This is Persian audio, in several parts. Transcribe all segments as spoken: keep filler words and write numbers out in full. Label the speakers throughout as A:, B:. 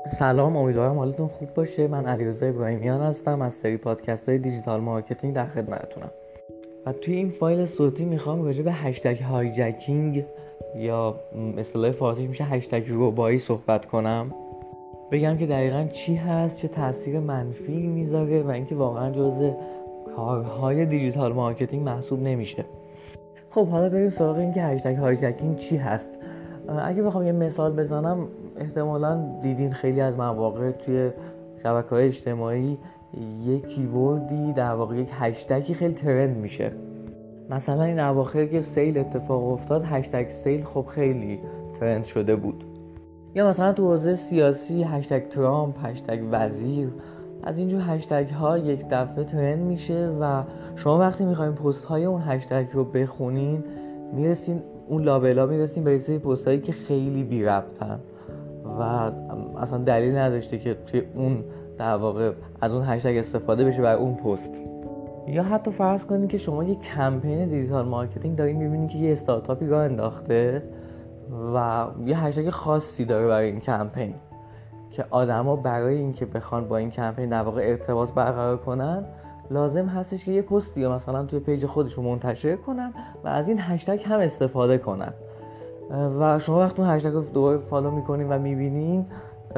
A: سلام، امیدوارم حالتون خوب باشه. من علیرضا ابراهیمیان هستم از سری پادکست های دیجیتال مارکتینگ در خدمتتونم و توی این فایل صوتی میخوام راجع به هشتگ هایجکینگ یا اصطلاح فارسیش میشه هشتگ ربایی صحبت کنم. بگم که دقیقاً چی هست، چه تاثیر منفی میذاره و اینکه واقعاً جزء کارهای دیجیتال مارکتینگ محسوب نمیشه. خب حالا بریم سراغ این که هشتگ هایجکینگ چی هست. اگه بخوام یه مثال بزنم، احتمالاً دیدین خیلی از مواقع توی شبکه‌های اجتماعی یک کیوردی در واقع یک هشتگی خیلی ترند میشه. مثلا این اواخر که سیل اتفاق افتاد، هشتگ سیل خب خیلی ترند شده بود. یا مثلا تو حوزه سیاسی هشتگ ترامپ، هشتگ وزیر، از اینجور هشتگ ها یک دفعه ترند میشه و شما وقتی میخواین پست های اون هشتگ رو بخونین، میرسین اون لابلا میرسین به سری پست هایی که خیلی بی ربطن و اصلا دلیل نداشته که توی اون در واقع از اون هشتگ استفاده بشه برای اون پست. یا حتی فرض کنید که شما یک کمپین دیجیتال مارکتینگ دارین، میبینید که یه استارتاپی راه انداخته و یه هشتگ خاصی داره برای این کمپین که آدما برای اینکه بخوان با این کمپین در واقع ارتباط برقرار کنن، لازم هستش که یه پستی یا مثلا توی پیج خودشون منتشر کنن و از این هشتگ هم استفاده کنن. و شما وقتی اون هشتگ رو دوباره فالو میکنین و میبینین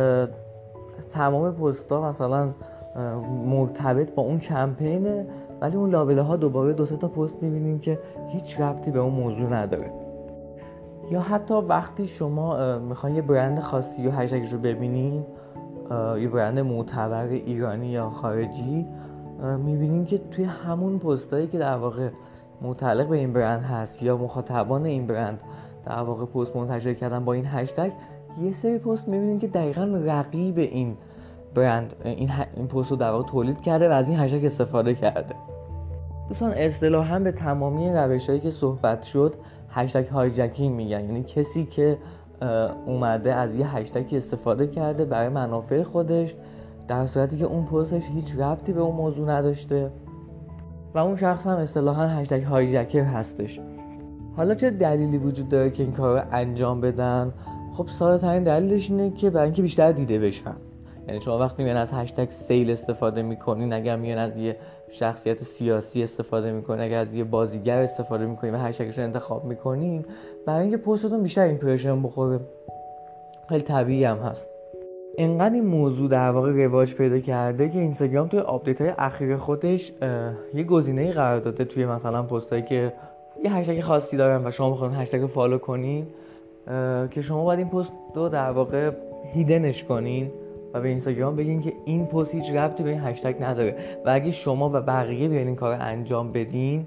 A: تمام پست‌ها مثلا مرتبط با اون کمپینه، ولی اون لابله ها دوباره دو سه تا پست میبینین که هیچ ربطی به اون موضوع نداره. یا حتی وقتی شما میخواین یه برند خاصی یا هشتگش رو ببینین، یه برند معتبر ایرانی یا خارجی، میبینین که توی همون پستایی که در واقع متعلق به این برند هست یا مخاطبان این برند در واقع پست منتشر کردن با این هشتگ، یه سری پست میبینین که دقیقاً رقیب این برند این, ه... این پست رو در واقع تولید کرده و از این هشتگ استفاده کرده. دوستان، اصطلاحاً به تمامی روش‌هایی که صحبت شد هشتگ هایجکینگ میگن، یعنی کسی که اومده از یه هشتگی استفاده کرده برای منافع خودش، در صورتی که اون پستش هیچ ربطی به اون موضوع نداشته و اون شخص هم اصطلاحاً هشتگ هایجکر هستش. حالا چه دلیلی وجود داره که این کار رو انجام بدن؟ خب ساده ترین دلیلش اینه که برای اینکه بیشتر دیده بشن. یعنی شما وقتی میان از هشتگ سیل استفاده میکنین، اگر میان از یه شخصیت سیاسی استفاده میکنین، اگر از یه بازیگر استفاده میکنین و هشتگش رو انتخاب میکنین، برای اینکه پستتون بیشتر ایمپرشن بخوره، خیلی طبیعی هم هست. اینقدر این موضوع در واقع رواج پیدا کرده که اینستاگرام توی آپدیت های اخیر خودش یه گزینه‌ای قرار داده توی مثلا پستایی که یه هشتگ خاصی دارن و شما میخواین هشتگ رو فالو کنین، که شما باید این پست رو در واقع هیدنش کنین و به اینستاگرام بگین که این پست هیچ ربطی به این هشتگ نداره و اگه شما و بقیه بیاین این کار رو انجام بدین،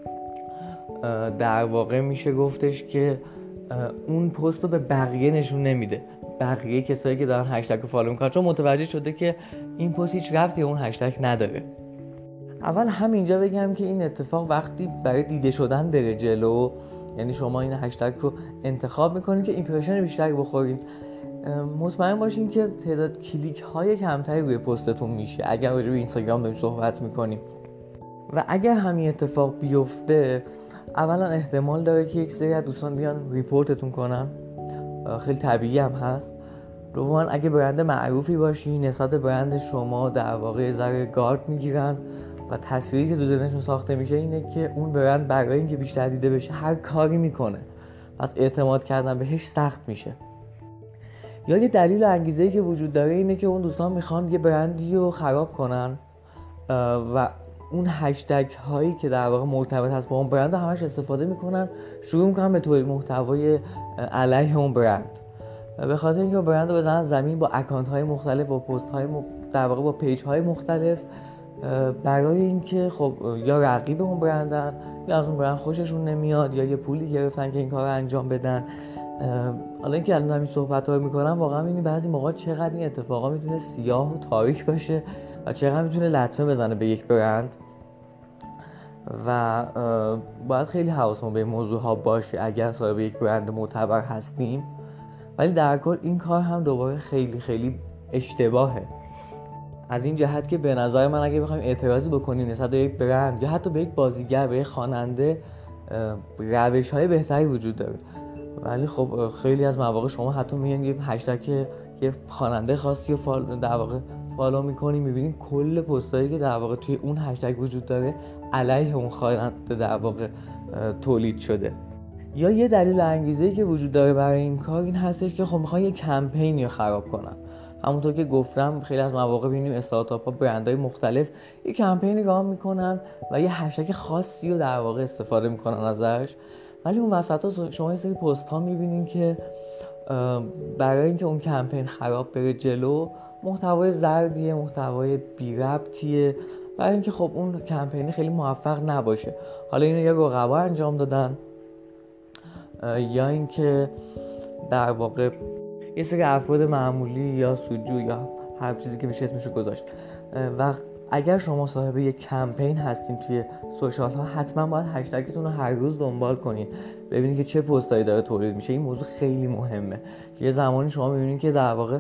A: در واقع میشه گفتش که اون پست رو به بقیه نشون نمیده. بقیه کسایی که دارن هشتگ رو فالو میکنن چون متوجه شده که این پست هیچ ربطی به اون هشتگ نداره. اول همینجا بگم که این اتفاق وقتی برای دیده شدن بره جلو، یعنی شما این هشتگ رو انتخاب میکنین که ایمپرشن بیشتری بخورین، مطمئن باشین که تعداد کلیک های کمتری روی پستتون میشه اگر راجع به اینستاگرام داریم صحبت میکنیم. و اگر همین اتفاق بیفته، اولا احتمال داره که یک سری از دوستان بیان ریپورتتون کنن، خیلی طبیعی هم هست. دوما اگه برند معروفی باشی، نسبت برند شما در واقع ذره گارد میگیرن و تصویری که تو ذهنشون ساخته میشه اینه که اون برند برای اینکه بیشتر دیده بشه هر کاری میکنه، پس اعتماد کردن بهش سخت میشه. یا یه دلیل و انگیزه‌ای که وجود داره اینه که اون دوستان میخوان یه برندی رو خراب کنن و اون هشتگ هایی که در واقع مرتبط هست با اون برند همش استفاده میکنن، شروع میکنن به تولید محتوای علیه اون برند، به خاطر اینکه اون برند رو بزنن زمین با اکانت های مختلف، با پست های م... در واقع با پیج های مختلف، برای اینکه خب یا رقیب اون برندن یا از اون برند خوششون نمیاد یا یه پولی گرفتن که این کار رو انجام بدن. حالا اینکه الان همین صحبت‌ها رو می‌کنم، واقعا می‌بینی بعضی موقع چقدر این اتفاقا میتونه سیاه و تاریک باشه و چقدر میتونه لطمه بزنه به یک برند و باید خیلی حواسمون به این موضوع‌ها باشه اگر صاحب یک برند معتبر هستیم. ولی در کل این کار هم دوباره خیلی خیلی اشتباهه، از این جهت که به نظر من اگه بخوایم اعتراضی بکنیم نسبت به یک برند یا حتی به یک بازیگر، به یک خواننده، روش‌های بهتری وجود داره. ولی خب خیلی از مواقع شما حتی میگن یه هشتگ یه خواننده خاصی رو فال... در واقع فالو میکنی، میبینین کل پستایی که در واقع توی اون هشتگ وجود داره علیه اون خواننده در واقع تولید شده. یا یه دلیل انگیزه‌ای که وجود داره برای این کار این هستش که خب میخوان یه کمپینی رو خراب کنن. همونطور که گفتم خیلی از مواقع ببینیم استارتاپ ها، برندهای مختلف یه کمپینی راه میکنن و یه هشتگ خاصی رو در واقع استفاده میکنن ازش، ولی اون وسط شما یه سری پست ها میبینین که برای اینکه اون کمپین خراب بره جلو، محتوای زردیه، محتوای بی ربطیه، برای اینکه خب اون کمپین خیلی موفق نباشه. حالا اینو یا رقبا انجام دادن یا اینکه در واقع یه سری افراد معمولی یا سودجو یا هر چیزی که میشه اسمشو گذاشت. و اگر شما صاحب یک کمپین هستین توی سوشال ها، حتما باید هشتگتون رو هر روز دنبال کنین، ببینید که چه پستایی داره تولید میشه. این موضوع خیلی مهمه. یه زمانی شما میبینید که در واقع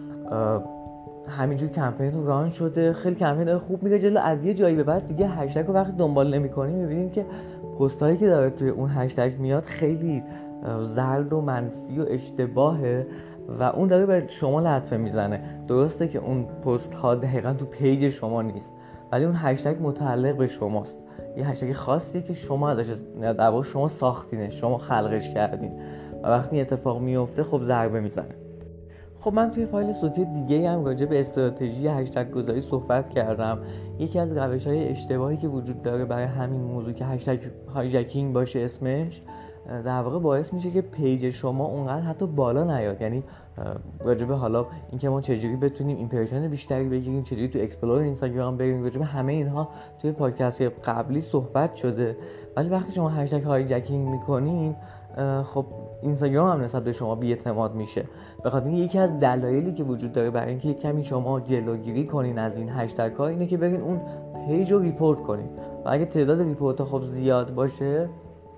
A: همینجور کمپینتون ران شده، خیلی کمپین داره خوب میره جلو، از یه جایی به بعد دیگه هشتگ رو وقتی دنبال نمی‌کنین میبینید که پستایی که داره توی اون هشتگ میاد خیلی زرد و منفی و اشتباهه و اون داره به شما لطمه میزنه. درسته که اون پست ها دقیقاً تو پیج شما نیست، ولی اون هشتگ متعلق به شماست. یه هشتگ خاصیه که شما ازش در واقع شما ساختینش، شما خلقش کردین و وقتی این اتفاق میفته خب ضربه میزنه. خب من توی فایل صوتی دیگه هم راجع به استراتژی هشتگ گذاری صحبت کردم. یکی از روش‌های اشتباهی که وجود داره برای همین موضوع که هشتگ هایجکینگ باشه اسمش، در واقع باعث میشه که پیج شما اونقدر حتی بالا نیاد. یعنی راجع به حالا اینکه ما چجوری بتونیم ایمپرشن بیشتری بگیریم، چجوری تو اکسپلور اینستاگرام بریم، راجع به همه اینها توی پادکست قبلی صحبت شده. ولی وقتی شما هشتگ هایجکینگ میکنین، خب اینستاگرام هم نسبت به شما بی‌اعتماد میشه. به خاطر اینکه یکی از دلایلی که وجود داره برای اینکه یک کمی شما جلوگیری کنین از این هشتگ ها اینه که برین اون پیج رو ریپورت کنین و اگه تعداد ریپورت ها خب زیاد باشه،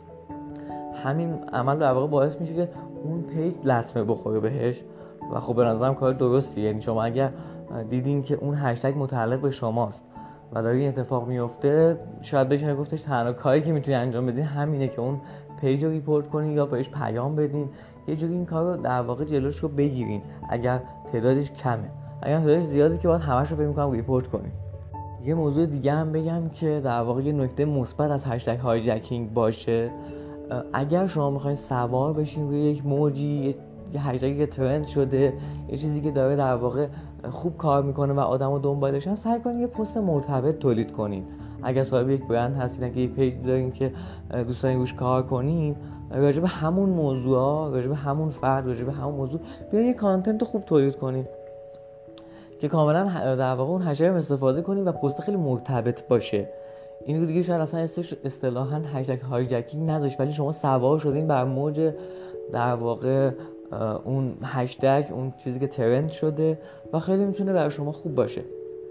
A: همین عمل در واقع باعث میشه که اون پیج لطمه بخوره بهش و خب به نظرم کار درستیه. یعنی شما اگر دیدین که اون هشتگ متعلق به شماست و داره این اتفاق میفته، شاید بشه گفتش تنها کاری که میتونی انجام بدین همینه که اون پیج رو ریپورت کنین یا بهش پیام بدین، یه جوری این کار رو در واقع جلوش رو بگیرین. اگر تعدادش کمه، اگر تعدادش زیاده که باید همش رو فکر می‌کنم ریپورت کنین. یه موضوع دیگه هم بگم که در واقع یه نکته مثبت از هشتگ هایجکینگ باشه، اگر شما میخواین سوار بشین روی یک موجی، یه هشتگی که ترند شده، یه چیزی که داره در واقع خوب کار میکنه و آدمو دنبالشن، سعی کنین یه پست مرتبط تولید کنین. اگر صاحب یک برند هستین، اگه یه پیج دارین که دوست دارین روش کار کنین، راجع به همون موضوعا، راجع به همون فرد، راجع به همون موضوع بیاین یه کانتنت خوب تولید کنین که کاملا در واقع اون هشتگ استفاده کنین و پست خیلی مرتبط باشه. این رو دیگه شاید اصلا اصطلاحاً هشتگ هایجکینگ نذاش، ولی شما سوار شدین بر موج در واقع اون هشتگ، اون چیزی که ترند شده و خیلی میتونه برای شما خوب باشه.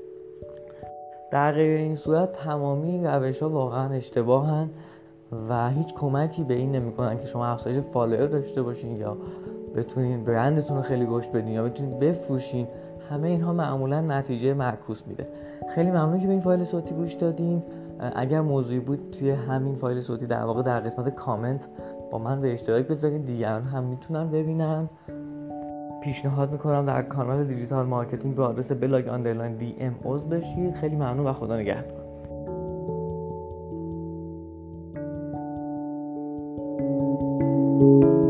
A: در غیر این صورت تمامی روش‌ها واقعا اشتباهن و هیچ کمکی به این نمی‌کنن که شما افزایش فالوور داشته باشین یا بتونین برندتون رو خیلی رشد بدین یا بتونین بفروشین. همه اینها معمولا نتیجه معکوس میده. خیلی ممنون که به این فایل صوتی گوش دادین. اگر موضوعی بود توی همین فایل صوتی در واقع در قسمت کامنت با من به اشتراک بذارین، دیگران هم میتونن ببینن. پیشنهاد میکنم در کانال دیجیتال مارکتینگ به آدرس بلاگ آندرلاین دی ام عضو بشید. خیلی ممنون و خدا نگهدار.